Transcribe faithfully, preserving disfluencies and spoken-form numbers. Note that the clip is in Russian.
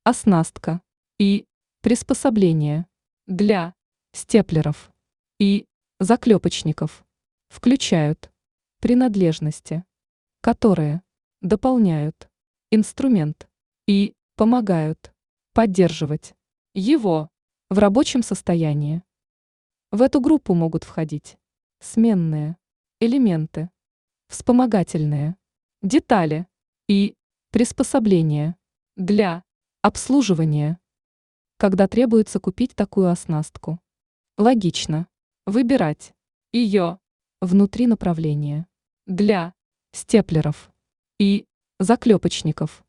оснастка и приспособления для степлеров и заклепочников включают принадлежности, которые дополняют инструмент и помогают поддерживать его в рабочем состоянии. В эту группу могут входить сменные элементы, вспомогательные детали и приспособления для обслуживания. Когда требуется купить такую оснастку, логично выбирать ее внутри направления для степлеров и заклепочников.